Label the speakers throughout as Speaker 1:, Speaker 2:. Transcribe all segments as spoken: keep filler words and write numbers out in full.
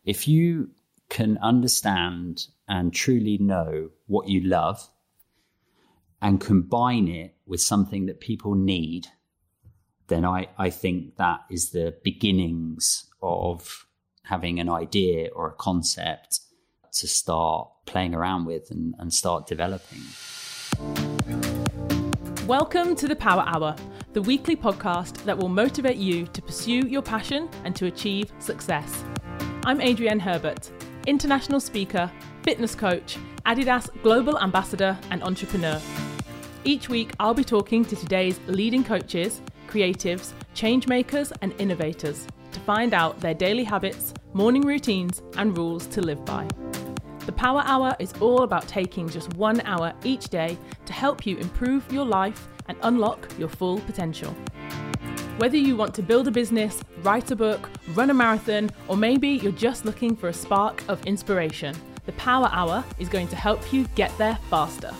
Speaker 1: if you can understand and truly know what you love and combine it with something that people need, then I, I think that is the beginnings of having an idea or a concept to start playing around with and, and start developing.
Speaker 2: Welcome to the Power Hour, the weekly podcast that will motivate you to pursue your passion and to achieve success. I'm Adrienne Herbert, international speaker, fitness coach, Adidas Global Ambassador and entrepreneur. Each week, I'll be talking to today's leading coaches, creatives, change makers and innovators to find out their daily habits, morning routines and rules to live by. The Power Hour is all about taking just one hour each day to help you improve your life and unlock your full potential. Whether you want to build a business, write a book, run a marathon, or maybe you're just looking for a spark of inspiration, the Power Hour is going to help you get there faster.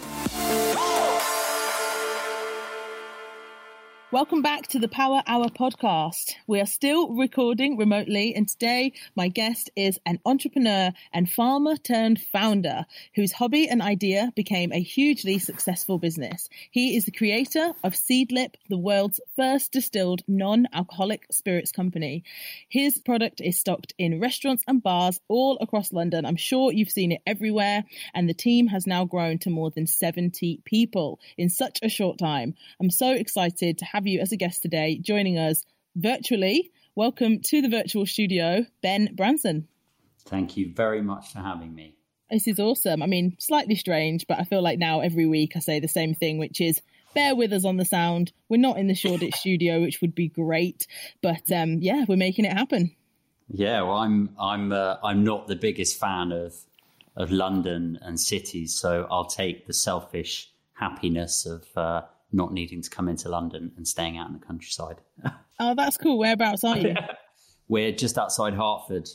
Speaker 2: Welcome back to the Power Hour podcast. We are still recording remotely, and today my guest is an entrepreneur and farmer turned founder whose hobby and idea became a hugely successful business. He is the creator of Seedlip, the world's first distilled non-alcoholic spirits company. His product is stocked in restaurants and bars all across London. I'm sure you've seen it everywhere, and the team has now grown to more than seventy people in such a short time. I'm so excited to have you as a guest today, joining us virtually. Welcome to the virtual studio, Ben Branson.
Speaker 1: Thank you very much for having me.
Speaker 2: This is awesome. I mean, slightly strange, but I feel like now every week I say the same thing, which is bear with us on the sound. We're not in the Shoreditch studio, which would be great, but um, yeah, we're making it happen.
Speaker 1: Yeah, well, I'm I'm uh, I'm not the biggest fan of of London and cities, so I'll take the selfish happiness of uh, not needing to come into London and staying out in the countryside.
Speaker 2: Oh, that's cool. Whereabouts are you?
Speaker 1: We're just outside Hertford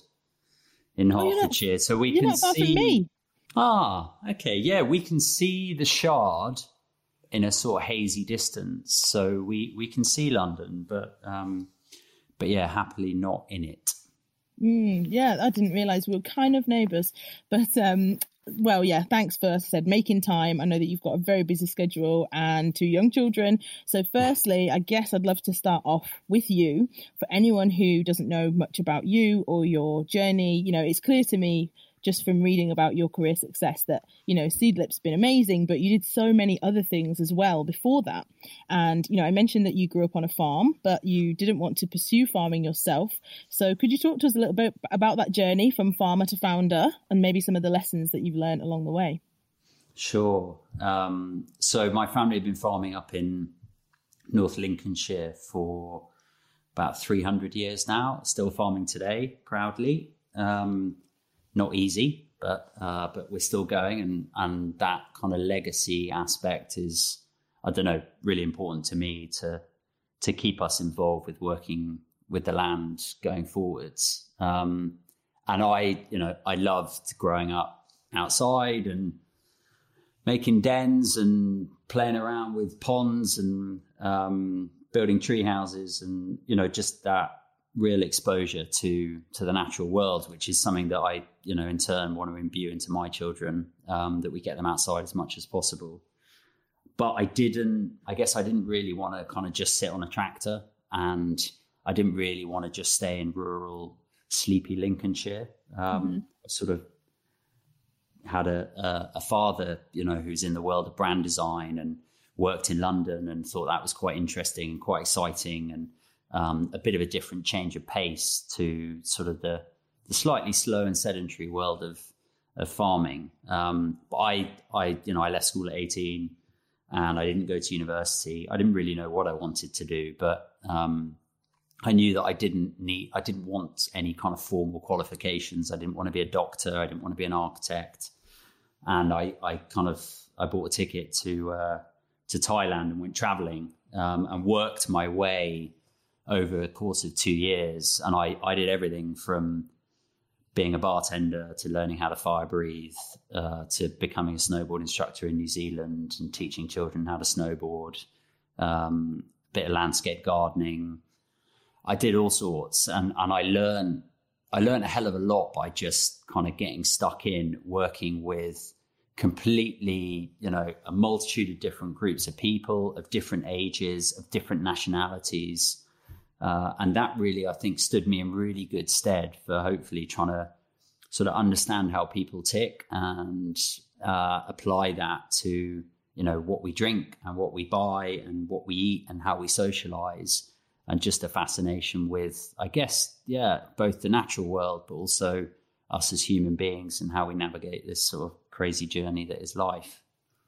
Speaker 1: in
Speaker 2: oh,
Speaker 1: Hertfordshire.
Speaker 2: Not,
Speaker 1: so we
Speaker 2: you're
Speaker 1: can
Speaker 2: not far
Speaker 1: see...
Speaker 2: from me.
Speaker 1: Ah, okay. Yeah, we can see the Shard in a sort of hazy distance. So we, we can see London, but um, but yeah, happily not in it.
Speaker 2: Mm, yeah, I didn't realise we were kind of neighbours. But um well, yeah, thanks for, as I said, making time. I know that you've got a very busy schedule and two young children. So firstly, I guess I'd love to start off with you. For anyone who doesn't know much about you or your journey, you know, it's clear to me just from reading about your career success that, you know, Seedlip's been amazing, but you did so many other things as well before that. And, you know, I mentioned that you grew up on a farm, but you didn't want to pursue farming yourself. So could you talk to us a little bit about that journey from farmer to founder and maybe some of the lessons that you've learned along the way?
Speaker 1: Sure. Um, so my family had been farming up in North Lincolnshire for about three hundred years now, still farming today, proudly. Um, Not easy, but uh, but we're still going, and and that kind of legacy aspect is, I don't know, really important to me to to keep us involved with working with the land going forwards. Um, and I, you know, I loved growing up outside and making dens and playing around with ponds and um, building tree houses, and you know, just that real exposure to to the natural world, which is something that I, you know, in turn want to imbue into my children, um, that we get them outside as much as possible. But I didn't, I guess I didn't really want to kind of just sit on a tractor, and I didn't really want to just stay in rural, sleepy Lincolnshire. Um, mm-hmm. I sort of had a, a, a father, you know, who's in the world of brand design and worked in London, and thought that was quite interesting and quite exciting, and Um, a bit of a different change of pace to sort of the, the slightly slow and sedentary world of of farming. Um, but I, I, you know, I left school at eighteen, and I didn't go to university. I didn't really know what I wanted to do, but um, I knew that I didn't need, I didn't want any kind of formal qualifications. I didn't want to be a doctor. I didn't want to be an architect. And I, I kind of, I bought a ticket to uh, to Thailand and went traveling um, and worked my way over the course of two years. And I, I did everything from being a bartender to learning how to fire breathe, uh, to becoming a snowboard instructor in New Zealand and teaching children how to snowboard, um, a bit of landscape gardening. I did all sorts, and, and I learned I learned a hell of a lot by just kind of getting stuck in working with completely, you know, a multitude of different groups of people of different ages, of different nationalities. Uh, and that really, I think, stood me in really good stead for hopefully trying to sort of understand how people tick and uh, apply that to, you know, what we drink and what we buy and what we eat and how we socialize. And just a fascination with, I guess, yeah, both the natural world, but also us as human beings and how we navigate this sort of crazy journey that is life.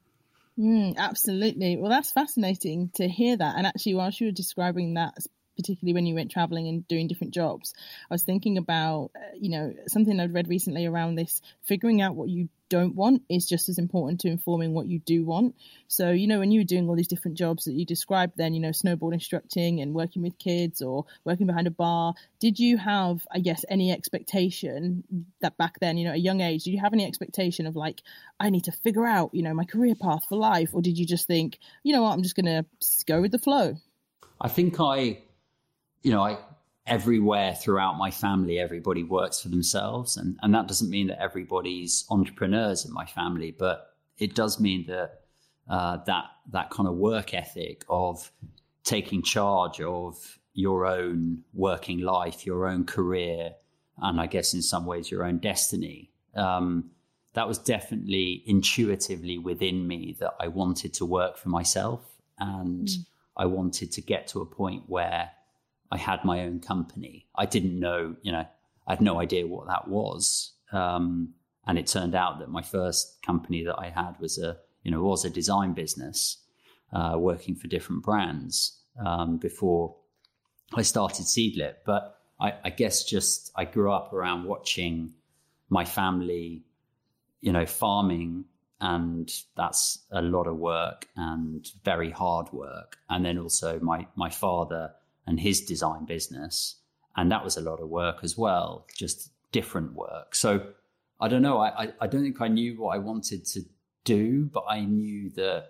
Speaker 3: Mm, absolutely. Well, that's fascinating to hear that. And actually, whilst you were describing that, particularly when you went traveling and doing different jobs, I was thinking about, uh, you know, something I'd read recently around this, figuring out what you don't want is just as important to informing what you do want. So, you know, when you were doing all these different jobs that you described then, you know, snowboard instructing and working with kids or working behind a bar, did you have, I guess, any expectation that back then, you know, at a young age, did you have any expectation of like, I need to figure out, you know, my career path for life? Or did you just think, you know what, I'm just going to go with the flow?
Speaker 1: I think I, you know, I, everywhere throughout my family, everybody works for themselves. And, and that doesn't mean that everybody's entrepreneurs in my family, but it does mean that uh, that that kind of work ethic of taking charge of your own working life, your own career, and I guess in some ways your own destiny. Um, that was definitely intuitively within me that I wanted to work for myself. And mm. I wanted to get to a point where I had my own company. I didn't know, you know, I had no idea what that was. Um, and it turned out that my first company that I had was a, you know, was a design business, uh, working for different brands, um, before I started Seedlip. But I, I guess just, I grew up around watching my family, you know, farming, and that's a lot of work and very hard work. And then also my, my father and his design business. And that was a lot of work as well, just different work. So I don't know. I, I, I don't think I knew what I wanted to do, but I knew that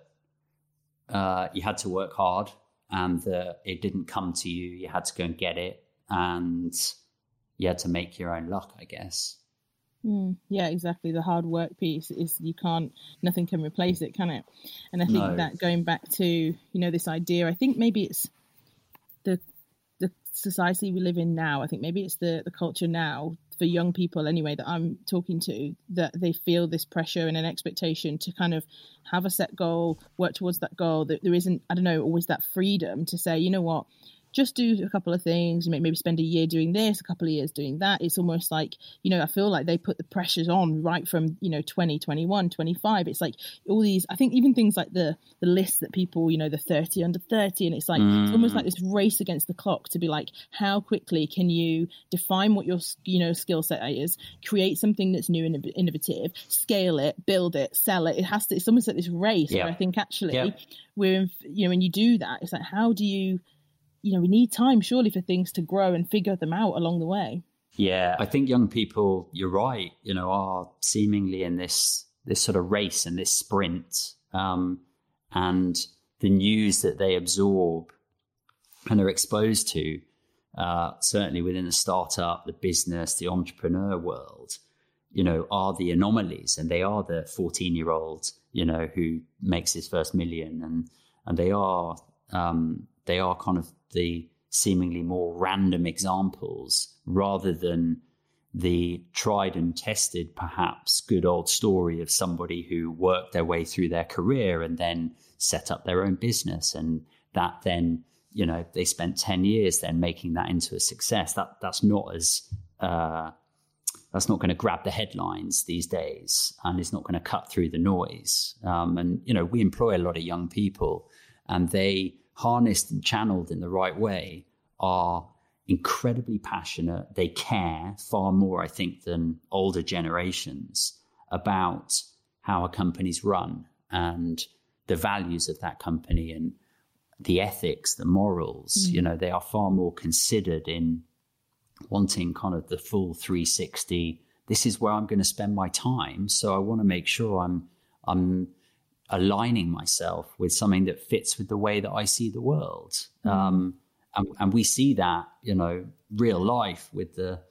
Speaker 1: uh, you had to work hard and that it didn't come to you. You had to go and get it, and you had to make your own luck, I guess.
Speaker 3: Mm, yeah, exactly. The hard work piece is, you can't, nothing can replace it, can it? And I think
Speaker 1: No.
Speaker 3: that going back to, you know, this idea, I think maybe it's the the society we live in now. I think maybe it's the, the culture now for young people anyway that I'm talking to, that they feel this pressure and an expectation to kind of have a set goal, work towards that goal, that there isn't, I don't know, always that freedom to say, you know what, just do a couple of things, maybe spend a year doing this, a couple of years doing that. It's almost like, you know, I feel like they put the pressures on right from, you know, twenty, twenty-one, twenty-five. It's like all these, I think even things like the the list that people, you know, the thirty under thirty, and it's like, mm. it's almost like this race against the clock to be like, how quickly can you define what your, you know, skill set is, create something that's new and innovative, scale it, build it, sell it. It has to, it's almost like this race
Speaker 1: yeah.
Speaker 3: where I think actually
Speaker 1: yeah.
Speaker 3: we're, in, you know, when you do that, it's like, how do you, you know, we need time surely for things to grow and figure them out along the way.
Speaker 1: Yeah, I think young people, you're right, you know, are seemingly in this this sort of race and this sprint, um, and the news that they absorb and are exposed to, uh, certainly within the startup, the business, the entrepreneur world, you know, are the anomalies, and they are the fourteen-year-old, you know, who makes his first million, and and they are um, they are kind of the seemingly more random examples rather than the tried and tested, perhaps good old story of somebody who worked their way through their career and then set up their own business. And that then, you know, they spent ten years then making that into a success. That that's not as, uh, that's not going to grab the headlines these days, and it's not going to cut through the noise. Um, and, you know, we employ a lot of young people, and they, harnessed and channeled in the right way, are incredibly passionate. They care far more, I think, than older generations about how a company's run and the values of that company and the ethics, the morals. Mm. You know, they are far more considered in wanting kind of the full three sixty. This is where I'm going to spend my time, so I want to make sure I'm I'm aligning myself with something that fits with the way that I see the world. Mm. Um, and, and we see that, you know, real life with the,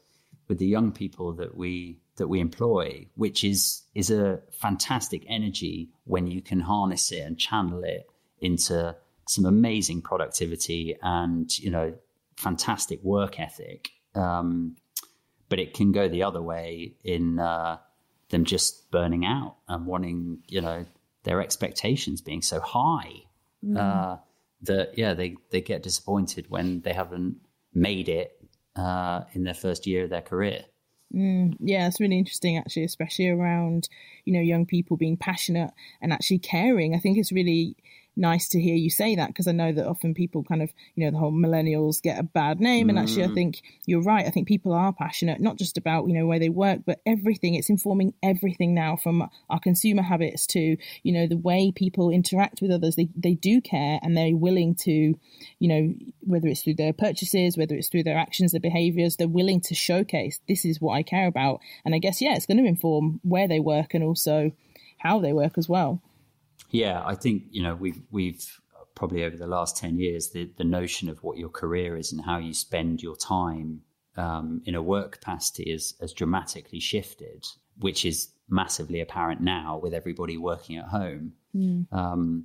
Speaker 1: with the young people that we that we employ, which is is a fantastic energy when you can harness it and channel it into some amazing productivity and, you know, fantastic work ethic. Um, but it can go the other way in uh, them just burning out and wanting, you know, their expectations being so high mm. uh, that, yeah, they, they get disappointed when they haven't made it uh, in their first year of their career.
Speaker 3: Mm, yeah, it's really interesting, actually, especially around, you know, young people being passionate and actually caring. I think it's really nice to hear you say that, because I know that often people kind of, you know, the whole millennials get a bad name. Mm. And actually, I think you're right. I think people are passionate, not just about, you know, where they work, but everything. It's informing everything now, from our consumer habits to, you know, the way people interact with others. They, they do care, and they're willing to, you know, whether it's through their purchases, whether it's through their actions, their behaviors, they're willing to showcase, this is what I care about. And I guess, yeah, it's going to inform where they work and also how they work as well.
Speaker 1: Yeah, I think, you know, we've we've probably over the last ten years, the, the notion of what your career is and how you spend your time um, in a work capacity has, has dramatically shifted, which is massively apparent now with everybody working at home. Mm. Um,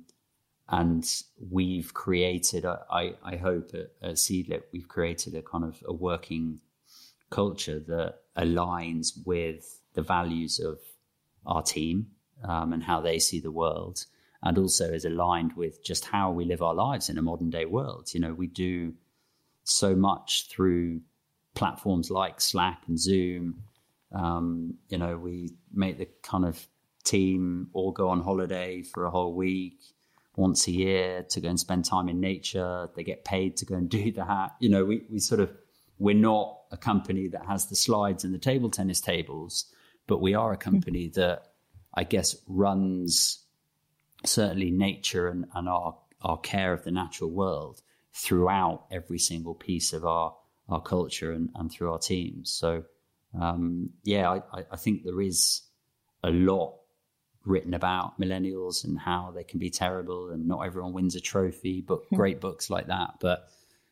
Speaker 1: and we've created, a, I, I hope at, at Seedlip, we've created a kind of a working culture that aligns with the values of our team um, and how they see the world. And also is aligned with just how we live our lives in a modern day world. You know, we do so much through platforms like Slack and Zoom. Um, you know, we make the kind of team all go on holiday for a whole week once a year to go and spend time in nature. They get paid to go and do that. You know, we, we sort of, we're not a company that has the slides and the table tennis tables, but we are a company mm-hmm. that I guess runs certainly nature and, and our, our care of the natural world throughout every single piece of our, our culture and, and through our teams. So, um, yeah, I, I think there is a lot written about millennials and how they can be terrible and not everyone wins a trophy, but great books like that. But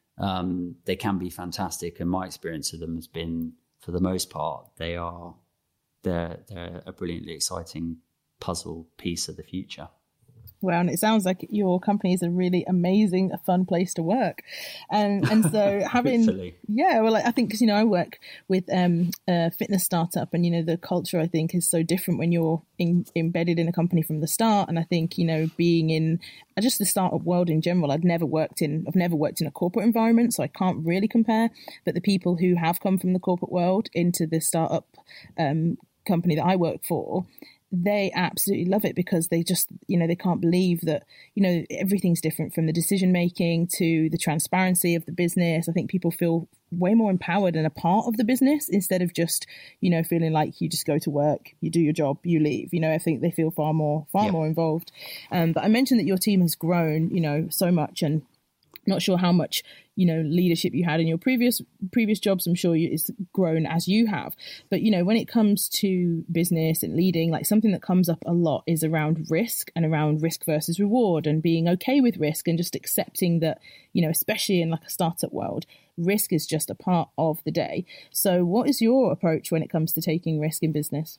Speaker 1: um, they can be fantastic. And my experience of them has been, for the most part, they are, they're, they're a brilliantly exciting puzzle piece of the future.
Speaker 3: Well, and it sounds like your company is a really amazing, a fun place to work. Um, and so having, yeah, well, I think, because, you know, I work with um, a fitness startup, and, you know, the culture, I think, is so different when you're in, embedded in a company from the start. And I think, you know, being in just the startup world in general, I've never worked in, I've never worked in a corporate environment, so I can't really compare. But the people who have come from the corporate world into the startup um, company that I work for, they absolutely love it, because they just, you know, they can't believe that, you know, everything's different, from the decision making to the transparency of the business. I think people feel way more empowered and a part of the business, instead of just, you know, feeling like you just go to work, you do your job, you leave. You know, I think they feel far more, far yeah. more involved. Um, but I mentioned that your team has grown, you know, so much, and not sure how much, you know, leadership you had in your previous previous jobs. I'm sure you, it's grown as you have. But, you know, when it comes to business and leading, like, something that comes up a lot is around risk and around risk versus reward, and being okay with risk, and just accepting that, you know, especially in like a startup world, risk is just a part of the day. So what is your approach when it comes to taking risk in business?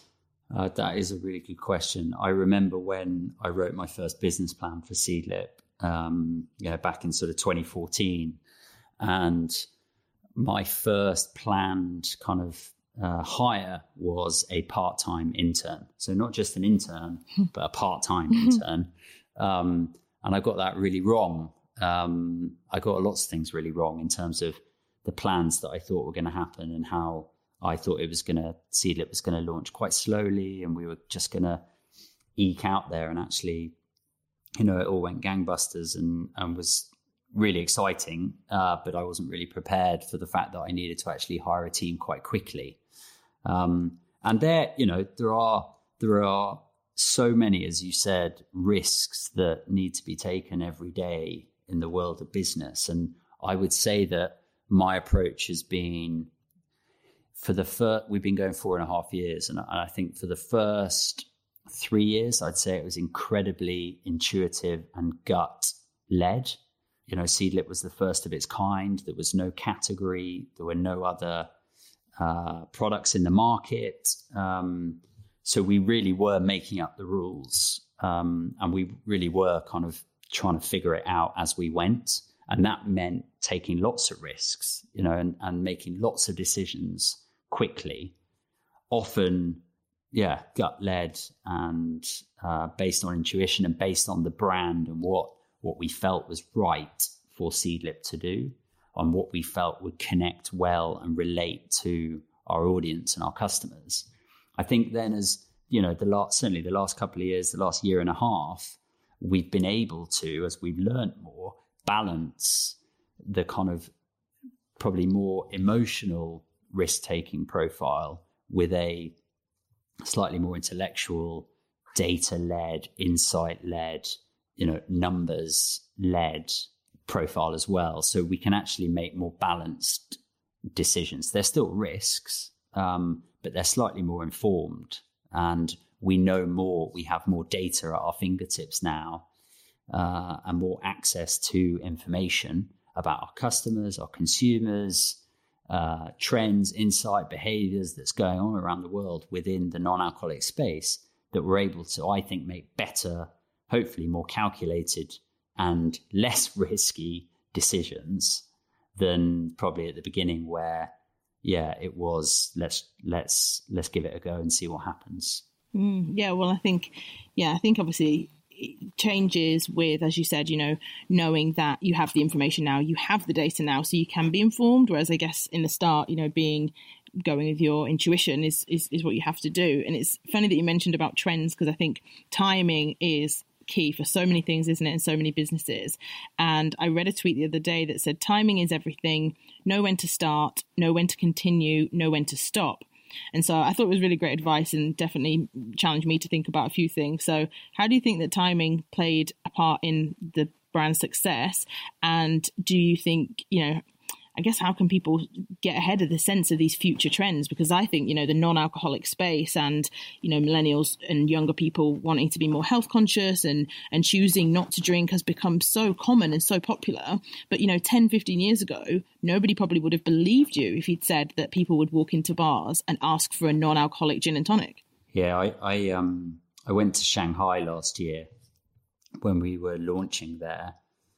Speaker 1: Uh, that is a really good question. I remember when I wrote my first business plan for Seedlip, um, you know, back in sort of twenty fourteen. And my first planned kind of uh, hire was a part-time intern. So not just an intern, but a part-time intern. Um, and I got that really wrong. Um, I got lots of things really wrong in terms of the plans that I thought were going to happen, and how I thought it was going to, Seedlip was going to launch quite slowly, and we were just going to eke out there. And actually, you know, it all went gangbusters and, and was really exciting, uh, but I wasn't really prepared for the fact that I needed to actually hire a team quite quickly. Um, and there, you know, there are there are so many, as you said, risks that need to be taken every day in the world of business. And I would say that my approach has been, for the first, we've been going four and a half years, and I think for the first three years, I'd say it was incredibly intuitive and gut led. You know, Seedlip was the first of its kind. There was no category. There were no other uh, products in the market. Um, so we really were making up the rules, um, and we really were kind of trying to figure it out as we went. And that meant taking lots of risks, you know, and, and making lots of decisions quickly, often, yeah, gut-led and uh, based on intuition and based on the brand and what, what we felt was right for Seedlip to do, on what we felt would connect well and relate to our audience and our customers. I think then as, you know, the last, certainly the last couple of years, the last year and a half, we've been able to, as we've learned more, balance the kind of probably more emotional risk-taking profile with a slightly more intellectual, data-led, insight-led, you know, numbers-led profile as well. So we can actually make more balanced decisions. There's still risks, um, but they're slightly more informed, and we know more. We have more data at our fingertips now, uh, and more access to information about our customers, our consumers, uh, trends, insight, behaviors that's going on around the world within the non-alcoholic space, that we're able to, I think, make better, hopefully more calculated and less risky decisions than probably at the beginning, where, yeah, it was let's let's let's give it a go and see what happens.
Speaker 3: Mm, yeah, well, I think, yeah, I think obviously it changes with, as you said, you know, knowing that you have the information now, you have the data now, so you can be informed. Whereas I guess in the start, you know, being going with your intuition is is, is what you have to do. And it's funny that you mentioned about trends, because I think timing is key for so many things, isn't it, in so many businesses. And I read a tweet the other day that said, timing is everything. Know when to start, know when to continue, know when to stop. And so I thought it was really great advice, and definitely challenged me to think about a few things. So how do you think that timing played a part in the brand's success? And do you think, you know, I guess, how can people get ahead of the sense of these future trends? Because I think, you know, the non-alcoholic space and, you know, millennials and younger people wanting to be more health conscious and, and choosing not to drink has become so common and so popular. But, you know, ten, fifteen years ago, nobody probably would have believed you if you'd said that people would walk into bars and ask for a non-alcoholic gin and tonic.
Speaker 1: Yeah, I, I, um, I went to Shanghai last year when we were launching there,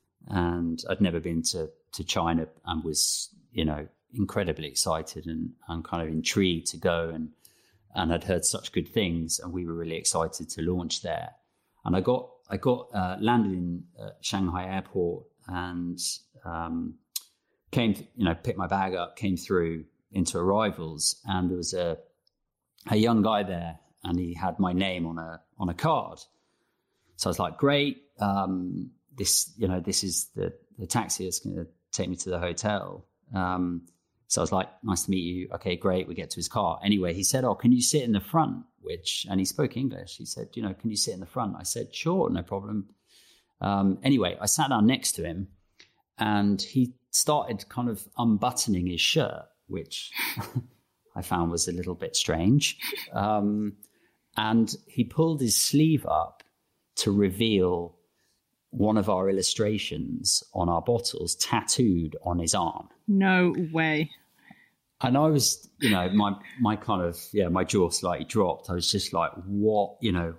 Speaker 1: and I'd never been to to China, and was, you know, incredibly excited and, and kind of intrigued to go, and and I'd heard such good things, and we were really excited to launch there. And I got I got uh, landed in uh, Shanghai airport, and um, came, you know, picked my bag up, came through into arrivals, and there was a a young guy there, and he had my name on a on a card. So I was like, great, um, this, you know, this is the the taxi that's going to take me to the hotel. Um, so I was like, nice to meet you. Okay, great. We get to his car. Anyway, he said, oh, can you sit in the front? Which, and he spoke English. He said, you know, can you sit in the front? I said, sure, no problem. Um, anyway, I sat down next to him, and he started kind of unbuttoning his shirt, which I found was a little bit strange. Um, and he pulled his sleeve up to reveal one of our illustrations on our bottles tattooed on his arm.
Speaker 3: No way.
Speaker 1: And I was, you know, my my kind of, yeah, my jaw slightly dropped. I was just like, what, you know,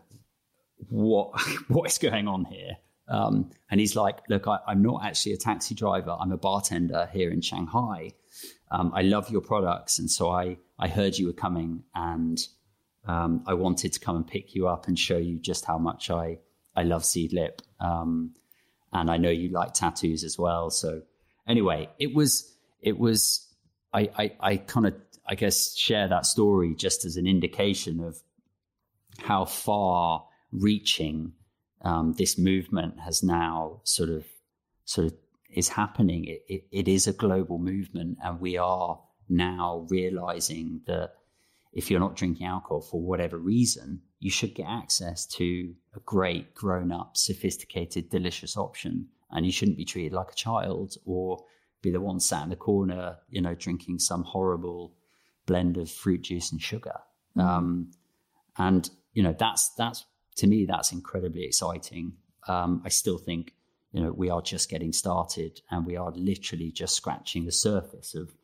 Speaker 1: what what is going on here? Um, and he's like, look, I, I'm not actually a taxi driver. I'm a bartender here in Shanghai. Um, I love your products. And so I, I heard you were coming, and um, I wanted to come and pick you up and show you just how much I, I love Seedlip. Um, and I know you like tattoos as well. So anyway, it was, it was, I, I, I kind of, I guess, share that story just as an indication of how far reaching um, this movement has now sort of, sort of is happening. It, it, it is a global movement, and we are now realizing that if you're not drinking alcohol for whatever reason, you should get access to a great, grown-up, sophisticated, delicious option. And you shouldn't be treated like a child or be the one sat in the corner, you know, drinking some horrible blend of fruit juice and sugar. Mm. Um, and, you know, that's, that's, to me, that's incredibly exciting. Um, I still think, you know, we are just getting started, and we are literally just scratching the surface of,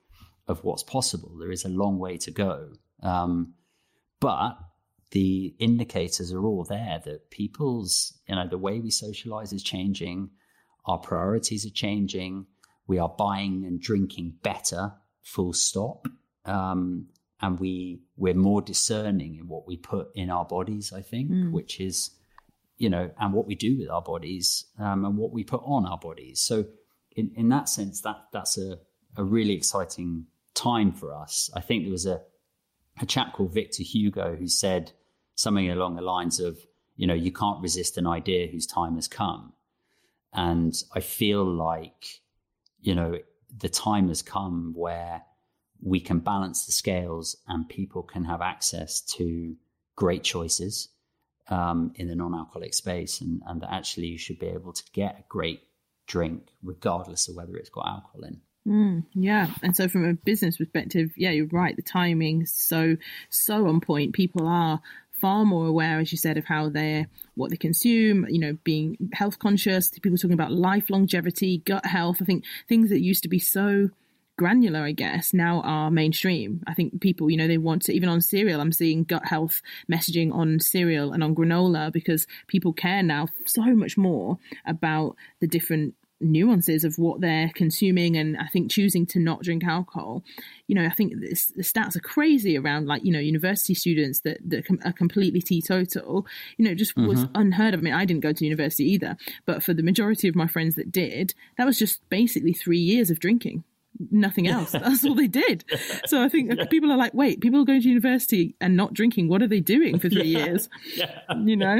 Speaker 1: of what's possible. There is a long way to go. Um, but the indicators are all there that people's, you know, the way we socialize is changing. Our priorities are changing. We are buying and drinking better, full stop. Um, and we, we're more discerning in what we put in our bodies, I think, mm. which is, you know, and what we do with our bodies, um, and what we put on our bodies. So in, in that sense, that that's a, a really exciting time for us. I think there was a, a chap called Victor Hugo who said something along the lines of, you know, you can't resist an idea whose time has come. And I feel like, you know, the time has come where we can balance the scales and people can have access to great choices um, in the non-alcoholic space, and, and that actually you should be able to get a great drink regardless of whether it's got alcohol in.
Speaker 3: Mm, yeah. And so from a business perspective, yeah, you're right. The timing is so, so on point. People are far more aware, as you said, of how they're, what they consume, you know, being health conscious, people talking about life longevity, gut health. I think things that used to be so granular, I guess, now are mainstream. I think people, you know, they want to, even on cereal, I'm seeing gut health messaging on cereal and on granola because people care now so much more about the different nuances of what they're consuming, and I think choosing to not drink alcohol. You know, I think this, the stats are crazy around, like, you know, university students that, that are completely teetotal. You know, it just mm-hmm. was unheard of. I mean, I didn't go to university either, but for the majority of my friends that did, that was just basically three years of drinking. Nothing else. That's all they did. So I think yeah. people are like, wait, people are going to university and not drinking. What are they doing for three yeah. years? Yeah. You know?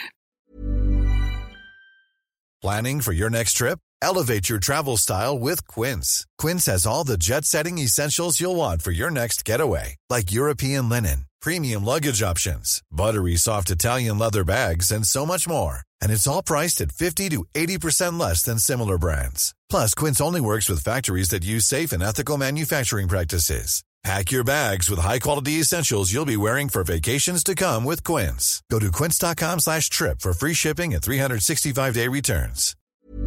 Speaker 4: Planning for your next trip? Elevate your travel style with Quince. Quince has all the jet-setting essentials you'll want for your next getaway, like European linen, premium luggage options, buttery soft Italian leather bags, and so much more. And it's all priced at fifty to eighty percent less than similar brands. Plus, Quince only works with factories that use safe and ethical manufacturing practices. Pack your bags with high-quality essentials you'll be wearing for vacations to come with Quince. Go to quince.com slash trip for free shipping and three sixty-five day returns.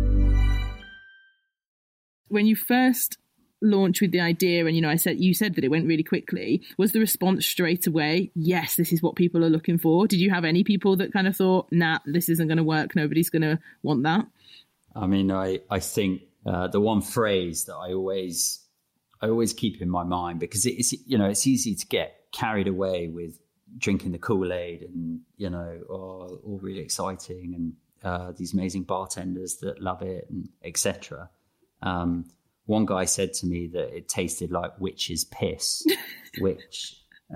Speaker 3: When you first launched with the idea, and, you know, I said, you said that it went really quickly, was the response straight away, yes, this is what people are looking for? Did you have any people that kind of thought, nah, this isn't going to work, nobody's going to want that?
Speaker 1: I mean, I, I think uh, the one phrase that I always, I always keep in my mind, because it's, you know, it's easy to get carried away with drinking the Kool-Aid and, you know, oh, all really exciting, and uh, these amazing bartenders that love it, and et cetera. Um, one guy said to me that it tasted like witch's piss, which,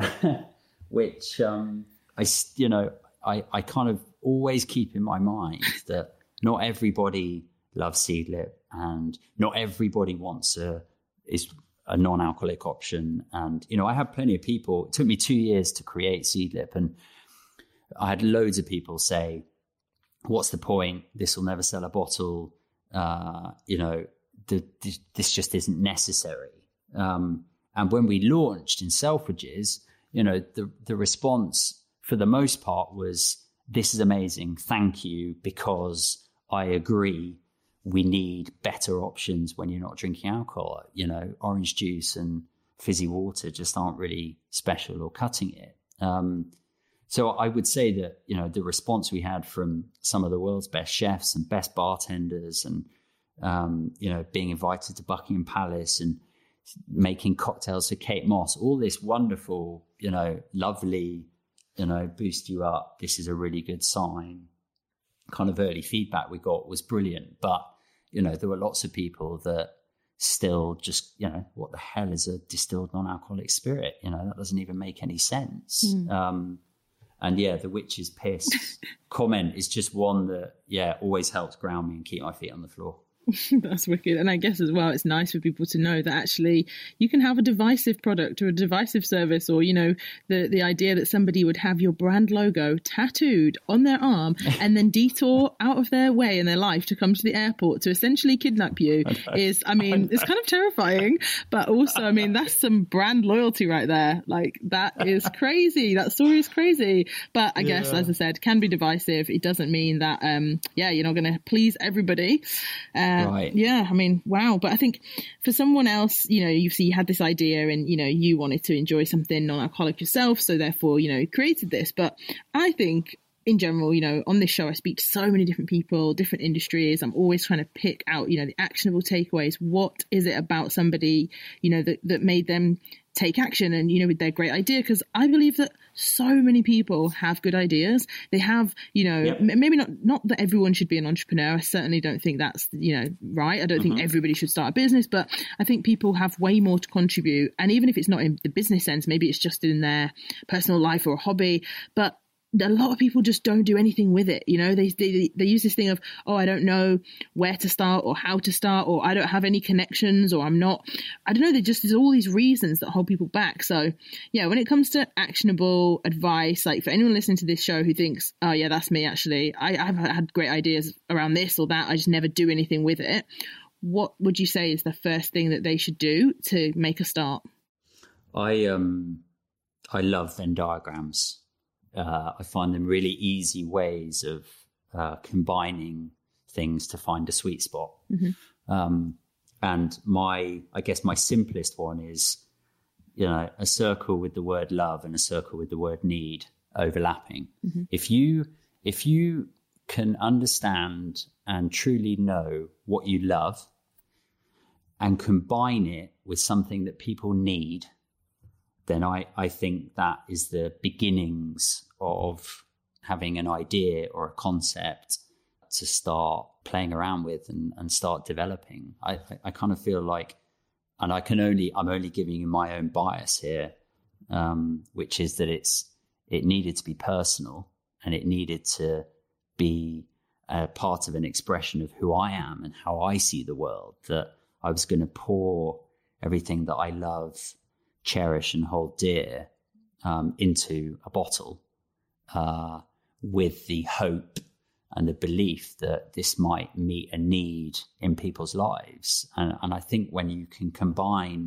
Speaker 1: which, um, I, you know, I, I kind of always keep in my mind that not everybody loves Seedlip, and not everybody wants a, is a non-alcoholic option. And, you know, I have plenty of people, it took me two years to create Seedlip, and I had loads of people say, what's the point? This will never sell a bottle. Uh, you know, The, this just isn't necessary. Um, and when we launched in Selfridges, you know, the, the response for the most part was, this is amazing, thank you, because I agree we need better options when you're not drinking alcohol. You know, orange juice and fizzy water just aren't really special or cutting it. Um, so I would say that, you know, the response we had from some of the world's best chefs and best bartenders, and Um, you know, being invited to Buckingham Palace and making cocktails for Kate Moss, all this wonderful, you know, lovely, you know, boost you up, this is a really good sign, kind of early feedback we got was brilliant. But, you know, there were lots of people that still just, you know, what the hell is a distilled non-alcoholic spirit? You know, that doesn't even make any sense. Mm. Um, and yeah, the witch's piss comment is just one that, yeah, always helps ground me and keep my feet on the floor.
Speaker 3: That's wicked. And I guess as well, it's nice for people to know that actually you can have a divisive product or a divisive service, or, you know, the, the idea that somebody would have your brand logo tattooed on their arm and then detour out of their way in their life to come to the airport to essentially kidnap you I is, I mean, I it's kind of terrifying, but also, I mean, that's some brand loyalty right there. Like, that is crazy. That story is crazy. But I yeah. guess, as I said, can be divisive. It doesn't mean that, um, yeah, you're not going to please everybody. Um, Yeah.
Speaker 1: Right.
Speaker 3: Yeah. I mean, wow. But I think for someone else, you know, you see, you had this idea and, you know, you wanted to enjoy something non-alcoholic yourself. So therefore, you know, you created this. But I think in general, you know, on this show, I speak to so many different people, different industries. I'm always trying to pick out, you know, the actionable takeaways. What is it about somebody, you know, that, that made them take action and, you know, with their great idea? Because I believe that so many people have good ideas. They have, you know,
Speaker 1: Yep.
Speaker 3: m- maybe not, not that everyone should be an entrepreneur. I certainly don't think that's, you know, right. I don't
Speaker 1: Mm-hmm.
Speaker 3: think everybody should start a business, but I think people have way more to contribute. And even if it's not in the business sense, maybe it's just in their personal life or a hobby, but a lot of people just don't do anything with it. You know, they, they they use this thing of, oh, I don't know where to start or how to start, or I don't have any connections, or I'm not, I don't know. They just, there's all these reasons that hold people back. So yeah, when it comes to actionable advice, like for anyone listening to this show who thinks, oh yeah, that's me actually, I, I've had great ideas around this or that, I just never do anything with it. What would you say is the first thing that they should do to make a start?
Speaker 1: I um I love Venn diagrams. Uh, I find them really easy ways of uh, combining things to find a sweet spot.
Speaker 3: Mm-hmm.
Speaker 1: Um, and my, I guess my simplest one is, you know, a circle with the word love and a circle with the word need overlapping.
Speaker 3: Mm-hmm.
Speaker 1: If you, if you can understand and truly know what you love and combine it with something that people need, then I, I think that is the beginnings of having an idea or a concept to start playing around with and, and start developing. I, I kind of feel like, and I can only, I'm only giving you my own bias here, um, which is that it's, it needed to be personal and it needed to be a part of an expression of who I am and how I see the world, that I was going to pour everything that I love, cherish and hold dear um, into a bottle uh, with the hope and the belief that this might meet a need in people's lives. And, and I think when you can combine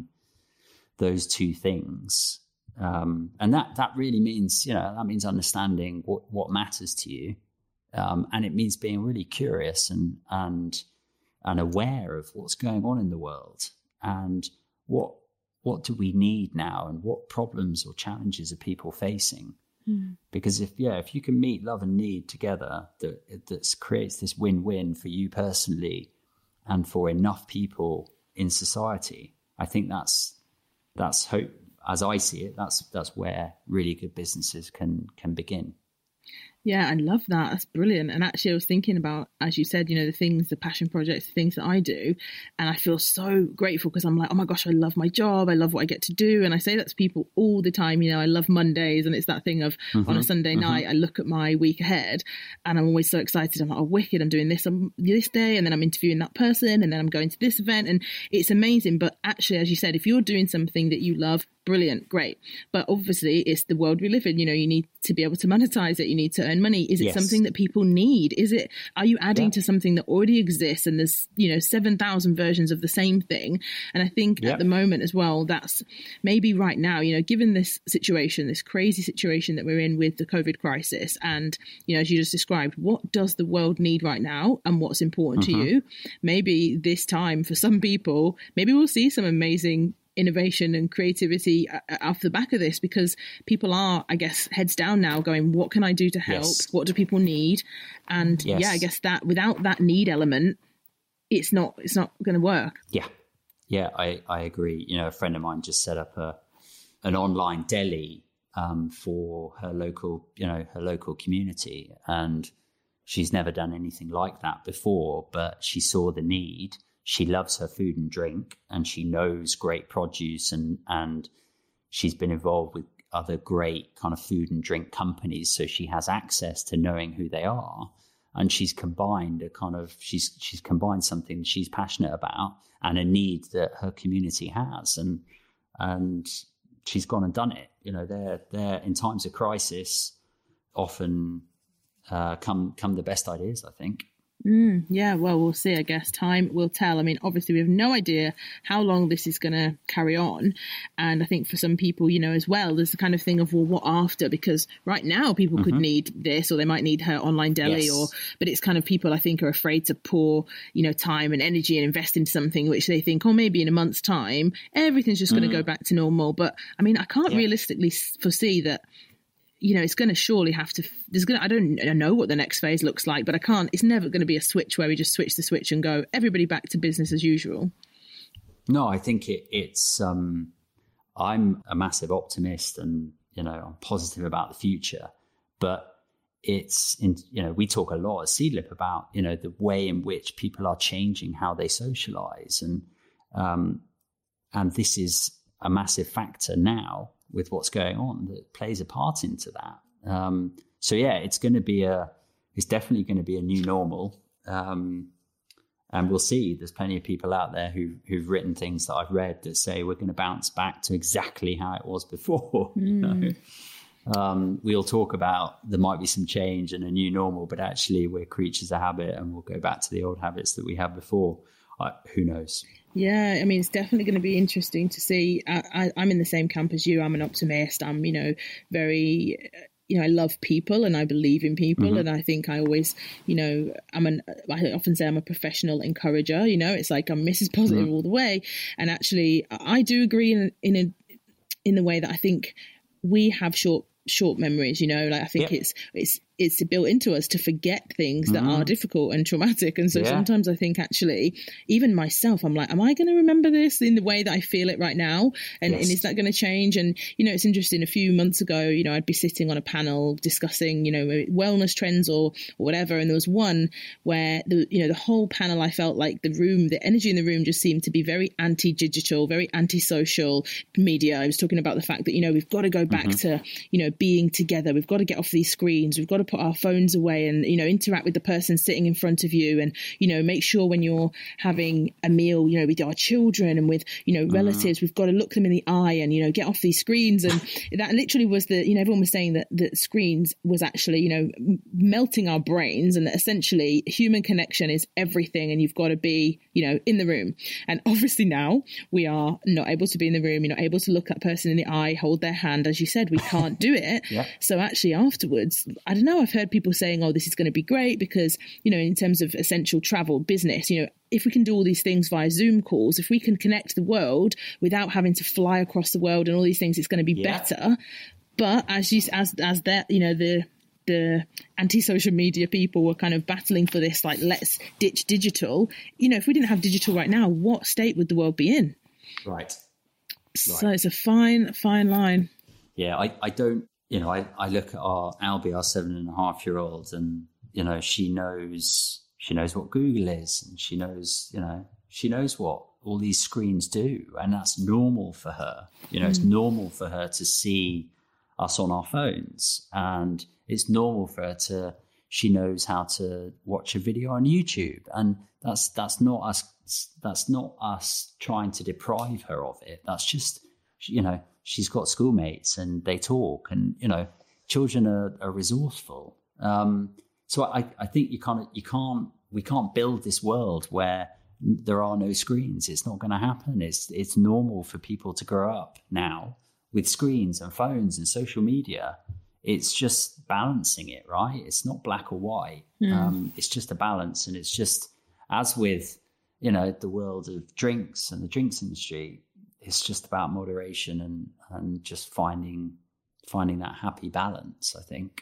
Speaker 1: those two things, um, and that, that really means, you know, that means understanding what, what matters to you. Um, and it means being really curious and, and, and aware of what's going on in the world and what, what do we need now and what problems or challenges are people facing? Mm. Because if, yeah, if you can meet love and need together, that that creates this win-win for you personally and for enough people in society, I think that's, that's hope. As I see it, that's, that's where really good businesses can, can begin.
Speaker 3: Yeah, I love that. That's brilliant. And actually, I was thinking about, as you said, you know, the things, the passion projects, the things that I do. And I feel so grateful because I'm like, oh my gosh, I love my job. I love what I get to do. And I say that to people all the time. You know, I love Mondays. And it's that thing of mm-hmm, on a Sunday mm-hmm. night, I look at my week ahead and I'm always so excited. I'm like, oh, wicked, I'm doing this on this day. And then I'm interviewing that person. And then I'm going to this event. And it's amazing. But actually, as you said, if you're doing something that you love, brilliant, great. But obviously, it's the world we live in. You know, you need to be able to monetize it. You need to earn money. Is it yes. something that people need? Is it, are you adding yeah. to something that already exists and there's, you know, seven thousand versions of the same thing? And I think yeah. at the moment as well, that's maybe right now, you know, given this situation, this crazy situation that we're in with the COVID crisis and, you know, as you just described, what does the world need right now and what's important mm-hmm. to you? Maybe this time for some people, maybe we'll see some amazing innovation and creativity off the back of this, because people are, I guess, heads down now going, what can I do to help? Yes. What do people need? And yes. yeah, I guess that without that need element, it's not, it's not going to work.
Speaker 1: Yeah. Yeah, I, I agree. You know, a friend of mine just set up a, an online deli um, for her local, you know, her local community. And she's never done anything like that before, but she saw the need. She loves her food and drink and she knows great produce and, and she's been involved with other great kind of food and drink companies. So she has access to knowing who they are. And she's combined a kind of, she's, she's combined something she's passionate about and a need that her community has. And, and she's gone and done it. You know, they're, they're in times of crisis, often uh, come, come the best ideas, I think.
Speaker 3: Mm, yeah, well, we'll see, I guess. Time will tell. I mean, obviously, we have no idea how long this is going to carry on. And I think for some people, you know, as well, there's the kind of thing of, well, what after? Because right now people mm-hmm. could need this, or they might need her online deli, yes. or, but it's kind of people, I think, are afraid to pour, you know, time and energy and invest into something which they think, oh, maybe in a month's time, everything's just mm. going to go back to normal. But I mean, I can't yeah. realistically foresee that. You know, it's going to surely have to, there's going to, I don't know what the next phase looks like, but I can't, it's never going to be a switch where we just switch the switch and go, everybody back to business as usual.
Speaker 1: No, I think it, it's, um, I'm a massive optimist and, you know, I'm positive about the future, but it's, in, you know, we talk a lot at Seedlip about, you know, the way in which people are changing how they socialize. And, um, and this is a massive factor now with what's going on that plays a part into that. Um, so yeah, it's going to be a, it's definitely going to be a new normal. Um, and we'll see, there's plenty of people out there who, who've written things that I've read that say we're going to bounce back to exactly how it was before. Mm. You know? um, we'll talk about, there might be some change and a new normal, but actually we're creatures of habit and we'll go back to the old habits that we had before. Uh, who knows?
Speaker 3: Yeah, I mean, it's definitely going to be interesting to see. I, I, I'm in the same camp as you. I'm an optimist. I'm, you know, very, you know, I love people and I believe in people. Mm-hmm. And I think I always, you know, I'm an, I often say I'm a professional encourager, you know, it's like I'm Missus Positive mm-hmm. all the way. And actually, I do agree in, in a, in the way that I think we have short, short memories, you know, like I think yeah. it's, it's, it's built into us to forget things that mm. are difficult and traumatic. And so yeah. sometimes I think actually, even myself, I'm like, am I going to remember this in the way that I feel it right now? And, yes. and is that going to change? And, you know, it's interesting. A few months ago, you know, I'd be sitting on a panel discussing, you know, wellness trends or, or whatever. And there was one where, the you know, the whole panel, I felt like the room, the energy in the room just seemed to be very anti-digital, very anti-social media. I was talking about the fact that, you know, we've got to go back mm-hmm. to, you know, being together. We've got to get off these screens. We've got to put our phones away and, you know, interact with the person sitting in front of you and, you know, make sure when you're having a meal, you know, with our children and with, you know, relatives, mm. we've got to look them in the eye and, you know, get off these screens. And that literally was the, you know, everyone was saying that that screens was actually, you know, m- melting our brains and that essentially human connection is everything and you've got to be, you know, in the room. And obviously now we are not able to be in the room. You're not able to look that person in the eye, hold their hand. As you said, we can't do it. Yeah. So actually afterwards, I don't know, I've heard people saying, oh, this is going to be great because, you know, in terms of essential travel business, you know, if we can do all these things via Zoom calls, if we can connect the world without having to fly across the world and all these things, it's going to be yeah. better. But as you, as, as that, you know, the, the anti-social media people were kind of battling for this, like, let's ditch digital. You know, if we didn't have digital right now, what state would the world be in?
Speaker 1: Right.
Speaker 3: So right. it's a fine, fine line.
Speaker 1: Yeah, I, I don't, you know, I, I look at our Albie, our seven and a half year old, and, you know, she knows, she knows what Google is and she knows, you know, she knows what all these screens do. And that's normal for her. You know, mm. it's normal for her to see us on our phones and it's normal for her to, she knows how to watch a video on YouTube. And that's, that's not us, that's not us trying to deprive her of it. That's just, you know, she's got schoolmates and they talk and, you know, children are, are resourceful. Um, so I, I think you can't, you can't, we can't build this world where there are no screens. It's not going to happen. It's, it's normal for people to grow up now with screens and phones and social media. It's just balancing it, right? It's not black or white. Mm. Um, it's just a balance. And it's just, as with, you know, the world of drinks and the drinks industry, it's just about moderation and, and just finding finding that happy balance, I think.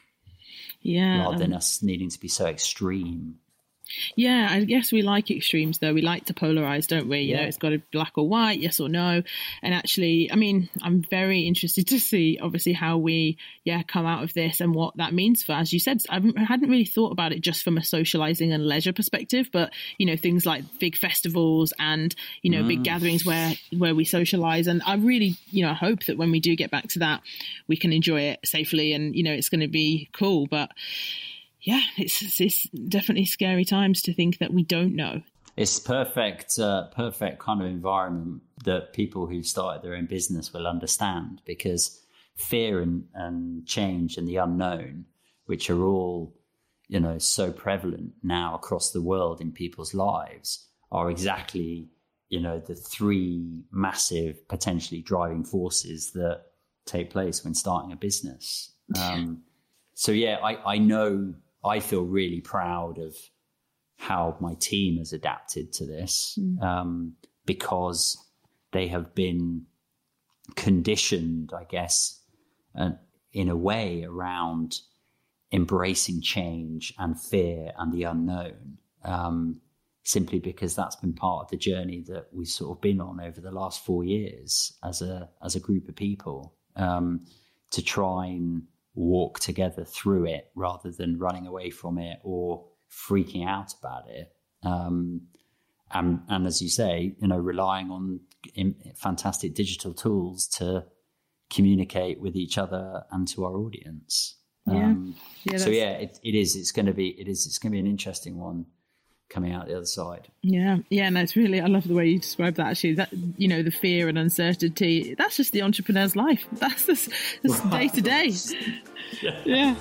Speaker 3: Yeah.
Speaker 1: Rather than us needing to be so extreme.
Speaker 3: Yeah, I guess we like extremes, though. We like to polarize, don't we? You yeah. know, it's got to be black or white, yes or no. And actually, I mean, I'm very interested to see, obviously, how we, yeah, come out of this and what that means for, as you said, I hadn't really thought about it just from a socializing and leisure perspective, but, you know, things like big festivals and, you know, mm. big gatherings where, where we socialize. And I really, you know, hope that when we do get back to that, we can enjoy it safely and, you know, it's going to be cool. But yeah, it's it's definitely scary times to think that we don't know.
Speaker 1: It's perfect, uh, perfect kind of environment that people who started their own business will understand, because fear and, and change and the unknown, which are all, you know, so prevalent now across the world in people's lives are exactly, you know, the three massive potentially driving forces that take place when starting a business. Um, so, yeah, I, I know I feel really proud of how my team has adapted to this mm. um, because they have been conditioned, I guess, uh, in a way around embracing change and fear and the unknown, um, simply because that's been part of the journey that we've sort of been on over the last four years as a as a group of people, um, to try and walk together through it rather than running away from it or freaking out about it. Um, and, and as you say, you know, relying on in, fantastic digital tools to communicate with each other and to our audience.
Speaker 3: Yeah.
Speaker 1: Um,
Speaker 3: yeah
Speaker 1: so yeah, it, it is. It's going to be. It is. It's going to be an interesting one coming out the other side.
Speaker 3: Yeah, yeah. No, it's really. I love the way you describe that. Actually, that you know, the fear and uncertainty. That's just the entrepreneur's life. That's this day to day. Yeah.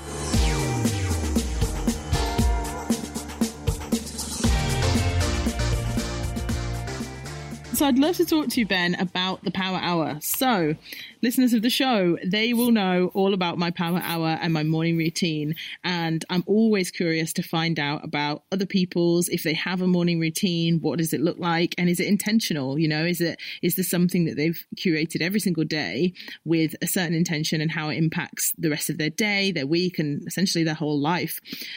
Speaker 3: So I'd love to talk to you, Ben, about the Power Hour. So listeners of the show, they will know all about my Power Hour and my morning routine. And I'm always curious to find out about other people's, if they have a morning routine, what does it look like? And is it intentional? You know, is it, is this something that they've curated every single day with a certain intention and how it impacts the rest of their day, their week, and essentially their whole life?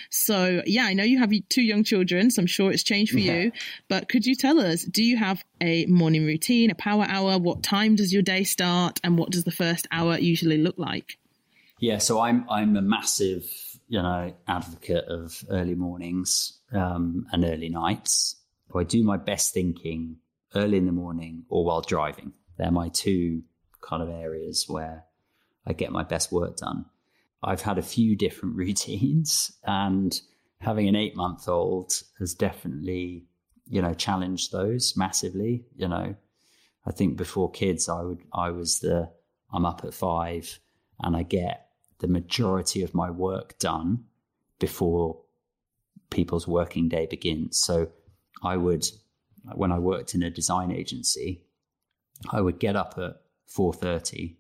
Speaker 3: So yeah, I know you have two young children, so I'm sure it's changed for yeah. you, but could you tell us, do you have a morning routine, a power hour? What time does your day start, and what does the first hour usually look like?
Speaker 1: Yeah, so I'm I'm a massive, you know, advocate of early mornings um, and early nights. I do my best thinking early in the morning or while driving. They're my two kind of areas where I get my best work done. I've had a few different routines, and having an eight-month-old has definitely, you know, challenged those massively. You know, I think before kids, I would, I was the, I'm up at five and I get the majority of my work done before people's working day begins. So I would, when I worked in a design agency, I would get up at four thirty.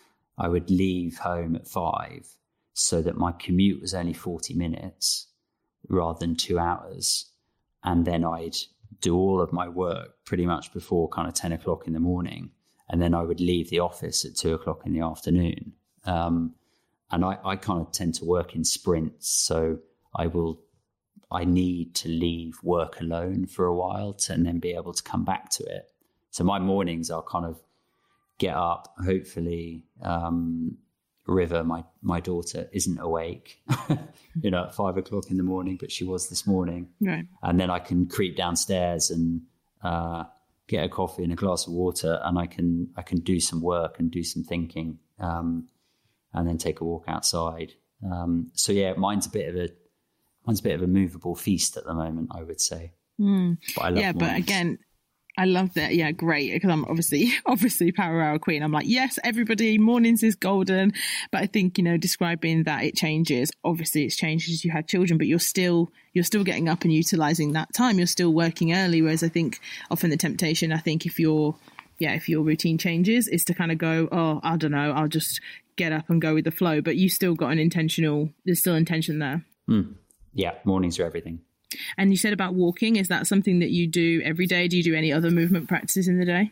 Speaker 1: I would leave home at five so that my commute was only forty minutes rather than two hours. And then I'd do all of my work pretty much before kind of ten o'clock in the morning. And then I would leave the office at two o'clock in the afternoon. Um, and I, I kind of tend to work in sprints. So I will, I need to leave work alone for a while to, and then be able to come back to it. So my mornings are kind of get up, hopefully, um, River, my, my daughter, isn't awake, you know, at five o'clock in the morning, but she was this morning.
Speaker 3: Right.
Speaker 1: And then I can creep downstairs and uh, get a coffee and a glass of water, and I can I can do some work and do some thinking, um, and then take a walk outside. Um, so yeah, mine's a bit of a mine's a bit of a movable feast at the moment, I would say.
Speaker 3: Mm.
Speaker 1: But I love
Speaker 3: yeah,
Speaker 1: mornings.
Speaker 3: But again, I love that. Yeah, great. Because I'm obviously, obviously Power Hour Queen. I'm like, yes, everybody, mornings is golden. But I think, you know, describing that it changes, obviously it's changed as you had children, but you're still, you're still getting up and utilizing that time. You're still working early. Whereas I think often the temptation, I think if you're, yeah, if your routine changes is to kind of go, oh, I don't know, I'll just get up and go with the flow. But you still got an intentional, there's still intention there.
Speaker 1: Mm. Yeah. Mornings are everything.
Speaker 3: And you said about walking, is that something that you do every day? Do you do any other movement practices in the day?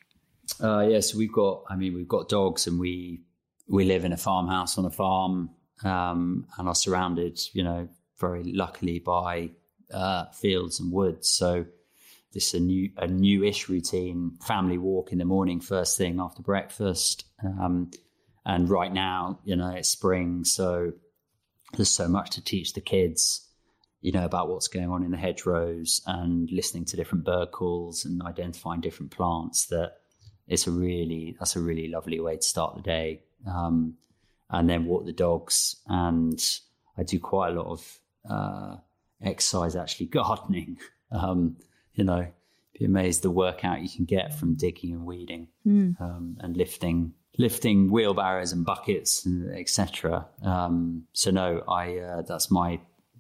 Speaker 1: Uh, yeah, so we've got, I mean, we've got dogs, and we we live in a farmhouse on a farm, um, and are surrounded, you know, very luckily by uh, fields and woods. So this is a new, a newish routine, family walk in the morning, first thing after breakfast. Um, and right now, you know, it's spring, so there's so much to teach the kids, you know, about what's going on in the hedgerows and listening to different bird calls and identifying different plants, that it's a really, that's a really lovely way to start the day. Um, and then walk the dogs. And I do quite a lot of uh, exercise, actually gardening. Um, you know, be amazed the workout you can get from digging and weeding, mm. um, and lifting, lifting wheelbarrows and buckets, et cetera. Um, so no, I, uh, that's my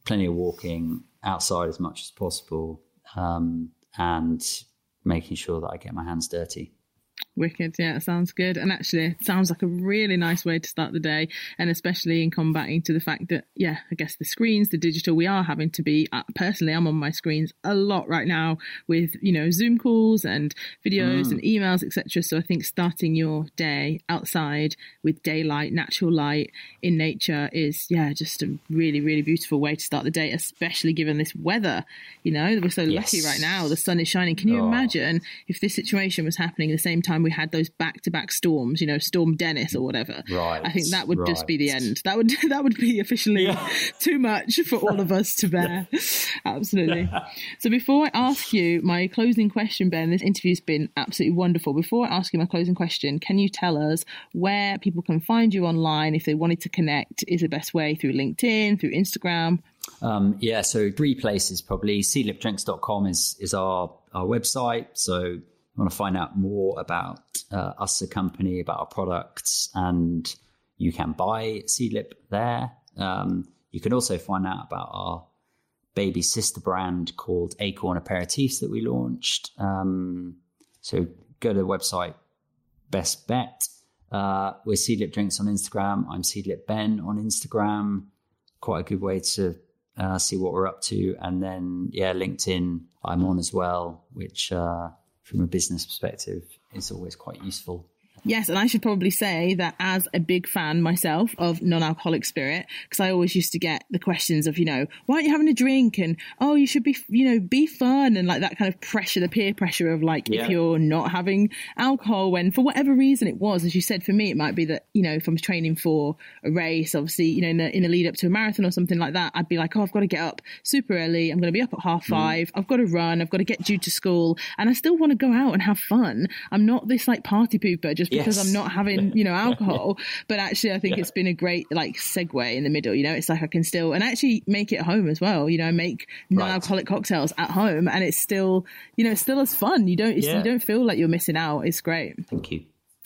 Speaker 1: plenty of walking outside as much as possible, um, and making sure that I get my hands dirty.
Speaker 3: Wicked. Yeah, sounds good. And actually it sounds like a really nice way to start the day, and especially in combating to the fact that, yeah, I guess the screens, the digital, we are having to be, uh, personally, I'm on my screens a lot right now with, you know, Zoom calls and videos mm. and emails, et cetera. So I think starting your day outside with daylight, natural light in nature is, yeah, just a really, really beautiful way to start the day, especially given this weather. You know, we're so yes. lucky right now. The sun is shining. Can you oh. imagine if this situation was happening at the same time we had those back-to-back storms, you know, Storm Dennis or whatever?
Speaker 1: Right.
Speaker 3: I think that would
Speaker 1: right.
Speaker 3: just be the end. That would that would be officially yeah. too much for all of us to bear. Absolutely. So before I ask you my closing question, Ben, this interview's been absolutely wonderful. Before I ask you my closing question, can you tell us where people can find you online if they wanted to connect? Is the best way through LinkedIn, through Instagram?
Speaker 1: Um, yeah, so three places probably. sea lip drinks dot com is, is our, our website. So you want to find out more about uh, us, a company, about our products, and you can buy Seedlip there. Um, you can also find out about our baby sister brand called Acorn Aperitifs that we launched. Um, so go to the website, best bet. Uh, we're Seedlip Drinks on Instagram. I'm Seedlip Ben on Instagram. Quite a good way to uh, see what we're up to. And then, yeah, LinkedIn I'm on as well, which... Uh, from a business perspective, it's always quite useful.
Speaker 3: Yes, and I should probably say that as a big fan myself of non-alcoholic spirit, because I always used to get the questions of, you know, why aren't you having a drink? And, oh, you should be, you know, be fun. And like that kind of pressure, the peer pressure of like, yeah. if you're not having alcohol, when for whatever reason it was, as you said, for me, it might be that, you know, if I'm training for a race, obviously, you know, in the, in the lead up to a marathon or something like that, I'd be like, oh, I've got to get up super early. I'm going to be up at half five. Mm. I've got to run. I've got to get due to school. And I still want to go out and have fun. I'm not this like party pooper just because yes. I'm not having, you know, alcohol. But actually, I think yeah. it's been a great like segue in the middle. You know, it's like I can still and actually make it at home as well. You know, make non-alcoholic right. cocktails at home, and it's still, you know, it's still as fun. You don't, it's, yeah. you don't feel like you're missing out. It's great.
Speaker 1: Thank you.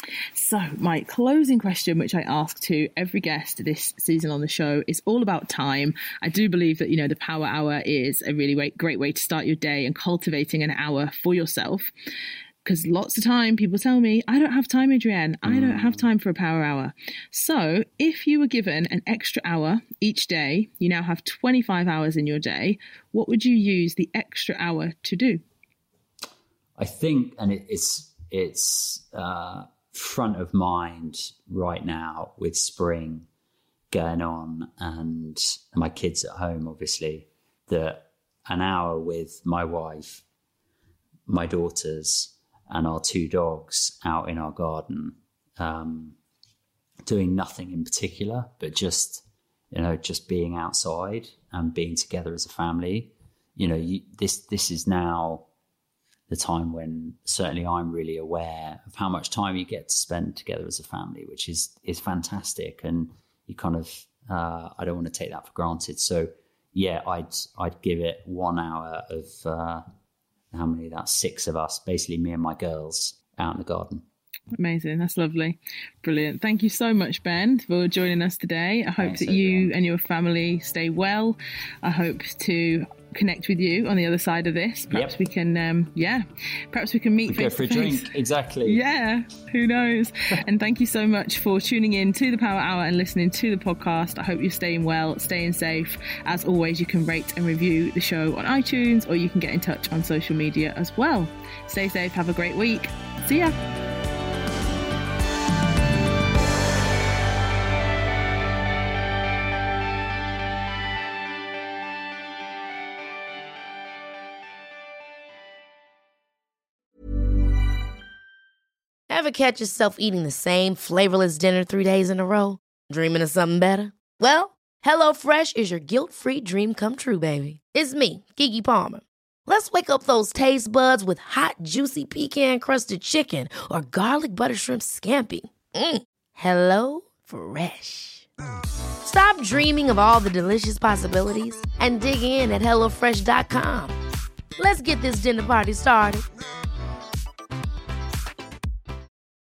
Speaker 3: So my closing question, which I ask to every guest this season on the show, is all about time. I do believe that, you know, the Power Hour is a really great, great way to start your day and cultivating an hour for yourself. Because lots of time people tell me, I don't have time, Adrienne. I don't have time for a power hour. So if you were given an extra hour each day, you now have twenty-five hours in your day, what would you use the extra hour to do?
Speaker 1: I think, and it, it's, it's uh, front of mind right now with spring going on and my kids at home, obviously, that an hour with my wife, my daughters, and our two dogs out in our garden, um, doing nothing in particular, but just, you know, just being outside and being together as a family. You know, you, this this is now the time when certainly I'm really aware of how much time you get to spend together as a family, which is is fantastic. And you kind of, uh, I don't want to take that for granted. So yeah, I'd I'd give it one hour of. Uh, How many? That's six of us, basically me and my girls out in the garden. Amazing.
Speaker 3: That's lovely. Brilliant. Thank you so much, Ben, for joining us today. I hope Thanks, that you everyone. and your family stay well. I hope to connect with you on the other side of this. Perhaps yep. we can, um, yeah, perhaps we can meet
Speaker 1: we
Speaker 3: face
Speaker 1: go for
Speaker 3: to
Speaker 1: a
Speaker 3: face.
Speaker 1: drink. Exactly.
Speaker 3: Yeah, who knows? And thank you so much for tuning in to the Power Hour and listening to the podcast. I hope you're staying well, staying safe. As always, you can rate and review the show on iTunes, or you can get in touch on social media as well. Stay safe. Have a great week. See ya.
Speaker 5: Ever catch yourself eating the same flavorless dinner three days in a row? Dreaming of something better? Well, HelloFresh is your guilt-free dream come true, baby. It's me, Keke Palmer. Let's wake up those taste buds with hot, juicy pecan-crusted chicken or garlic butter shrimp scampi. Mm. Hello Fresh. Stop dreaming of all the delicious possibilities and dig in at hello fresh dot com. Let's get this dinner party started.